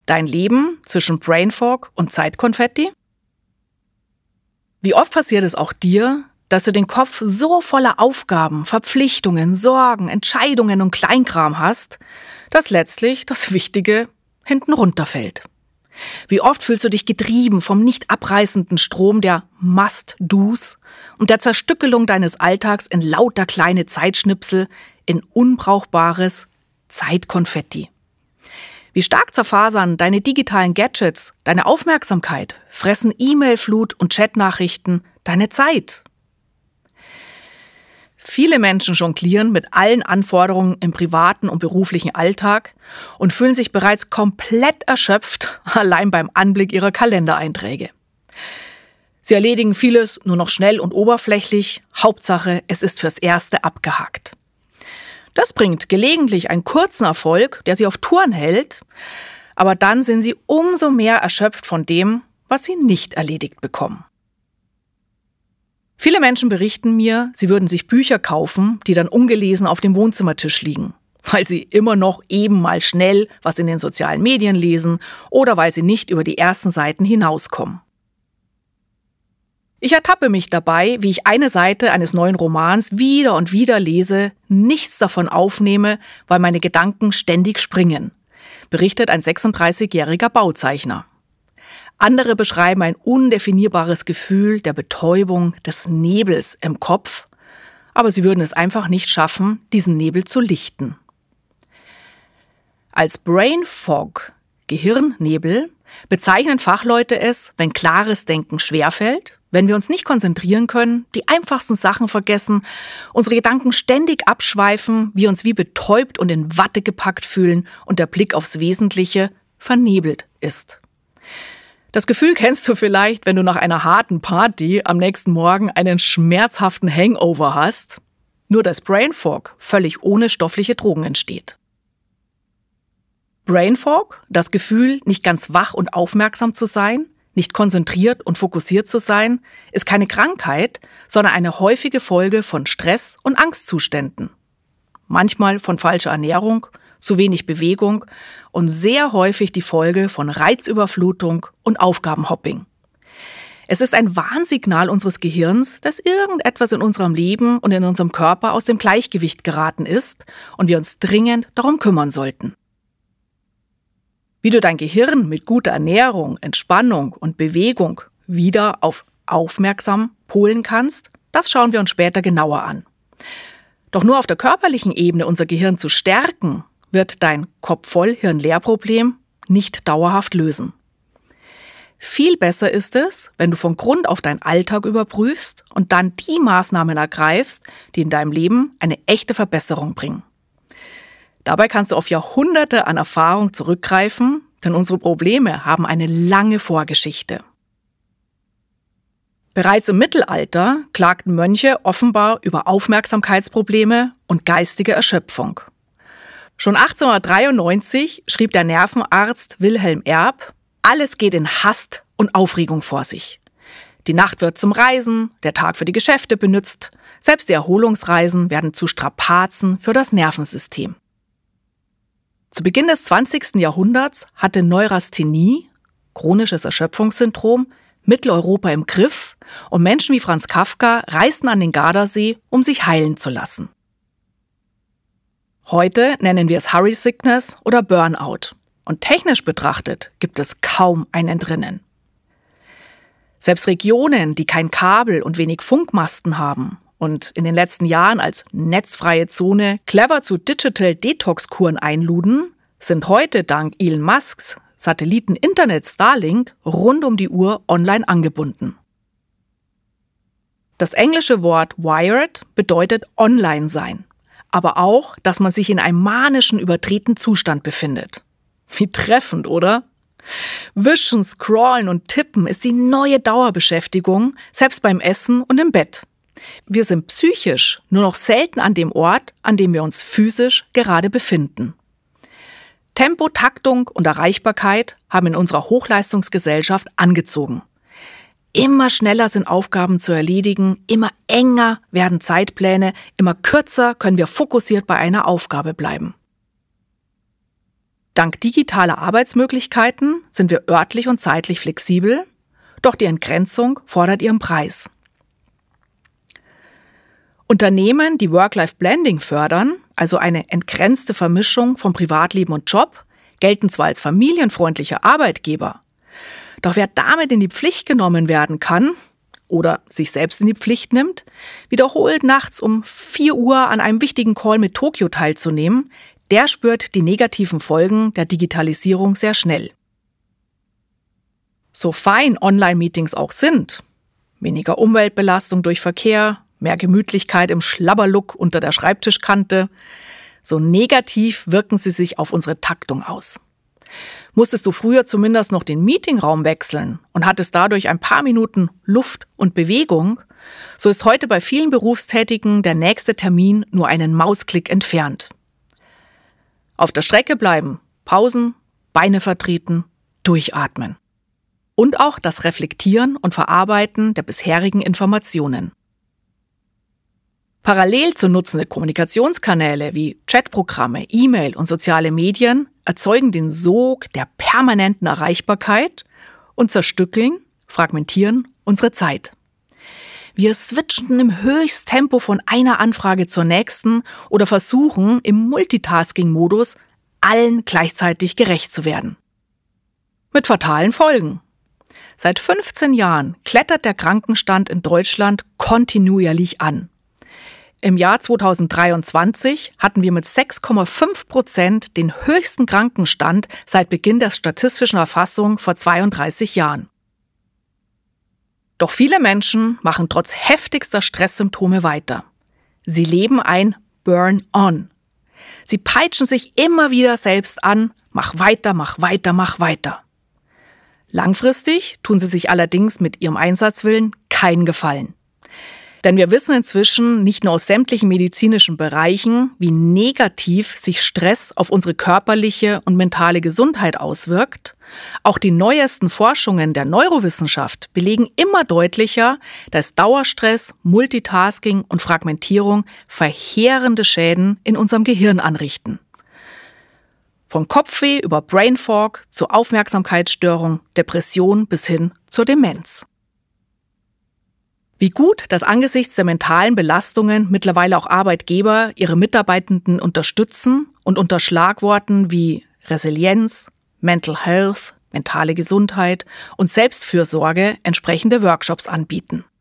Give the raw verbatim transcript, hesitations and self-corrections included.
Dein Leben zwischen Brain Fog und Zeitkonfetti? Wie oft passiert es auch dir, dass du den Kopf so voller Aufgaben, Verpflichtungen, Sorgen, Entscheidungen und Kleinkram hast, dass letztlich das Wichtige hinten runterfällt? Wie oft fühlst du dich getrieben vom nicht abreißenden Strom der Must-Dos und der Zerstückelung deines Alltags in lauter kleine Zeitschnipsel in unbrauchbares Zeitkonfetti? Wie stark zerfasern deine digitalen Gadgets, deine Aufmerksamkeit, fressen E-Mail-Flut und Chatnachrichten deine Zeit? Viele Menschen jonglieren mit allen Anforderungen im privaten und beruflichen Alltag und fühlen sich bereits komplett erschöpft, allein beim Anblick ihrer Kalendereinträge. Sie erledigen vieles nur noch schnell und oberflächlich, Hauptsache, es ist fürs Erste abgehakt. Das bringt gelegentlich einen kurzen Erfolg, der sie auf Touren hält, aber dann sind sie umso mehr erschöpft von dem, was sie nicht erledigt bekommen. Viele Menschen berichten mir, sie würden sich Bücher kaufen, die dann ungelesen auf dem Wohnzimmertisch liegen, weil sie immer noch eben mal schnell was in den sozialen Medien lesen oder weil sie nicht über die ersten Seiten hinauskommen. Ich ertappe mich dabei, wie ich eine Seite eines neuen Romans wieder und wieder lese, nichts davon aufnehme, weil meine Gedanken ständig springen, berichtet ein sechsunddreißigjähriger Bauzeichner. Andere beschreiben ein undefinierbares Gefühl der Betäubung, des Nebels im Kopf, aber sie würden es einfach nicht schaffen, diesen Nebel zu lichten. Als Brain Fog, Gehirnnebel, bezeichnen Fachleute es, wenn klares Denken schwerfällt, wenn wir uns nicht konzentrieren können, die einfachsten Sachen vergessen, unsere Gedanken ständig abschweifen, wir uns wie betäubt und in Watte gepackt fühlen und der Blick aufs Wesentliche vernebelt ist. Das Gefühl kennst du vielleicht, wenn du nach einer harten Party am nächsten Morgen einen schmerzhaften Hangover hast, nur dass Brain Fog völlig ohne stoffliche Drogen entsteht. Brain Fog, das Gefühl, nicht ganz wach und aufmerksam zu sein, nicht konzentriert und fokussiert zu sein, ist keine Krankheit, sondern eine häufige Folge von Stress- und Angstzuständen. Manchmal von falscher Ernährung, zu wenig Bewegung und sehr häufig die Folge von Reizüberflutung und Aufgabenhopping. Es ist ein Warnsignal unseres Gehirns, dass irgendetwas in unserem Leben und in unserem Körper aus dem Gleichgewicht geraten ist und wir uns dringend darum kümmern sollten. Wie du dein Gehirn mit guter Ernährung, Entspannung und Bewegung wieder auf aufmerksam polen kannst, das schauen wir uns später genauer an. Doch nur auf der körperlichen Ebene unser Gehirn zu stärken, wird dein Kopf-voll-Hirn-leer-Problem nicht dauerhaft lösen. Viel besser ist es, wenn du von Grund auf deinen Alltag überprüfst und dann die Maßnahmen ergreifst, die in deinem Leben eine echte Verbesserung bringen. Dabei kannst du auf Jahrhunderte an Erfahrung zurückgreifen, denn unsere Probleme haben eine lange Vorgeschichte. Bereits im Mittelalter klagten Mönche offenbar über Aufmerksamkeitsprobleme und geistige Erschöpfung. Schon achtzehnhundertdreiundneunzig schrieb der Nervenarzt Wilhelm Erb, alles geht in Hast und Aufregung vor sich. Die Nacht wird zum Reisen, der Tag für die Geschäfte benutzt, selbst die Erholungsreisen werden zu Strapazen für das Nervensystem. Zu Beginn des zwanzigsten Jahrhunderts hatte Neurasthenie, chronisches Erschöpfungssyndrom, Mitteleuropa im Griff und Menschen wie Franz Kafka reisten an den Gardasee, um sich heilen zu lassen. Heute nennen wir es Hurry Sickness oder Burnout und technisch betrachtet gibt es kaum ein Entrinnen. Selbst Regionen, die kein Kabel und wenig Funkmasten haben und in den letzten Jahren als netzfreie Zone clever zu Digital Detox-Kuren einluden, sind heute dank Elon Musks Satelliten-Internet Starlink rund um die Uhr online angebunden. Das englische Wort wired bedeutet online sein, aber auch, dass man sich in einem manischen, überdrehten Zustand befindet. Wie treffend, oder? Wischen, scrollen und tippen ist die neue Dauerbeschäftigung, selbst beim Essen und im Bett. Wir sind psychisch nur noch selten an dem Ort, an dem wir uns physisch gerade befinden. Tempo, Taktung und Erreichbarkeit haben in unserer Hochleistungsgesellschaft angezogen. Immer schneller sind Aufgaben zu erledigen, immer enger werden Zeitpläne, immer kürzer können wir fokussiert bei einer Aufgabe bleiben. Dank digitaler Arbeitsmöglichkeiten sind wir örtlich und zeitlich flexibel, doch die Entgrenzung fordert ihren Preis. Unternehmen, die Work-Life-Blending fördern, also eine entgrenzte Vermischung von Privatleben und Job, gelten zwar als familienfreundliche Arbeitgeber, doch wer damit in die Pflicht genommen werden kann oder sich selbst in die Pflicht nimmt, wiederholt nachts um vier Uhr an einem wichtigen Call mit Tokio teilzunehmen, der spürt die negativen Folgen der Digitalisierung sehr schnell. So fein Online-Meetings auch sind, weniger Umweltbelastung durch Verkehr, mehr Gemütlichkeit im Schlabberlook unter der Schreibtischkante, so negativ wirken sie sich auf unsere Taktung aus. Musstest du früher zumindest noch den Meetingraum wechseln und hattest dadurch ein paar Minuten Luft und Bewegung, so ist heute bei vielen Berufstätigen der nächste Termin nur einen Mausklick entfernt. Auf der Strecke bleiben, Pausen, Beine vertreten, durchatmen. Und auch das Reflektieren und Verarbeiten der bisherigen Informationen. Parallel zu nutzende Kommunikationskanäle wie Chatprogramme, E-Mail und soziale Medien erzeugen den Sog der permanenten Erreichbarkeit und zerstückeln, fragmentieren unsere Zeit. Wir switchen im Höchsttempo von einer Anfrage zur nächsten oder versuchen im Multitasking-Modus allen gleichzeitig gerecht zu werden. Mit fatalen Folgen. Seit fünfzehn Jahren klettert der Krankenstand in Deutschland kontinuierlich an. Im Jahr zweitausenddreiundzwanzig hatten wir mit sechs Komma fünf Prozent den höchsten Krankenstand seit Beginn der statistischen Erfassung vor zweiunddreißig Jahren. Doch viele Menschen machen trotz heftigster Stresssymptome weiter. Sie leben ein Burn-on. Sie peitschen sich immer wieder selbst an, mach weiter, mach weiter, mach weiter. Langfristig tun sie sich allerdings mit ihrem Einsatzwillen keinen Gefallen. Denn wir wissen inzwischen nicht nur aus sämtlichen medizinischen Bereichen, wie negativ sich Stress auf unsere körperliche und mentale Gesundheit auswirkt. Auch die neuesten Forschungen der Neurowissenschaft belegen immer deutlicher, dass Dauerstress, Multitasking und Fragmentierung verheerende Schäden in unserem Gehirn anrichten. Von Kopfweh über Brain Fog zur Aufmerksamkeitsstörung, Depression bis hin zur Demenz. Wie gut, dass angesichts der mentalen Belastungen mittlerweile auch Arbeitgeber ihre Mitarbeitenden unterstützen und unter Schlagworten wie Resilienz, Mental Health, mentale Gesundheit und Selbstfürsorge entsprechende Workshops anbieten.